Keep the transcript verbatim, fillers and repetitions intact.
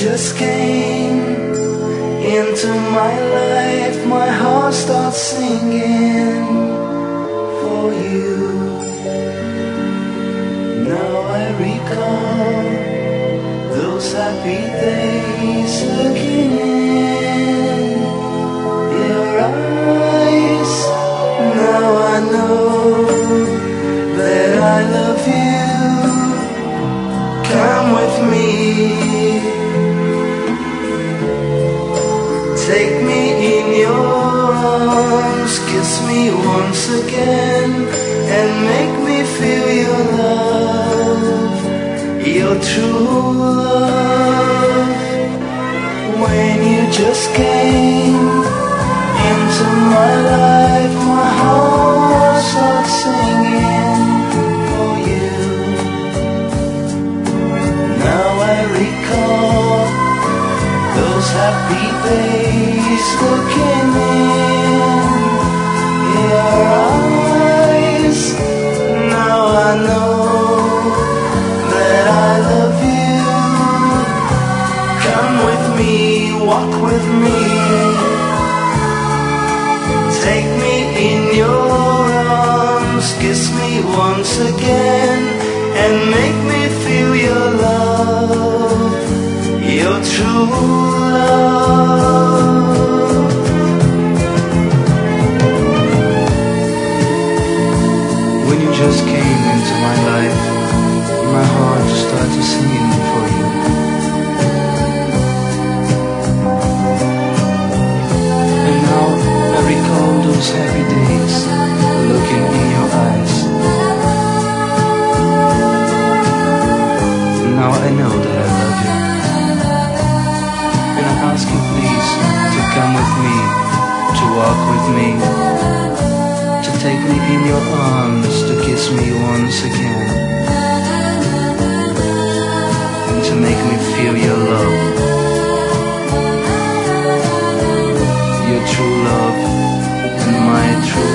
just came into my life, my heart starts singing for you. Now I recall those happy days, looking in your eyes. Now I know that I love you. Come with me, take me in your arms, kiss me once again, and make me feel your love, your true love. When you just came into my life, my heart starts singing for you. Now I recall those happy days, looking in your eyes. Now I know that I love you. Come with me, walk with me, take me in your arms, kiss me once again, and make me feel your love, your true love. When you just came into my life, my heart just started singing for you. And now I recall those happy days, looking in your eyes. Now I know that I love you, and I ask you please to come with me, to walk with me, to take me in your arms, to kiss me once again, and to make me feel your love, your true love, and my true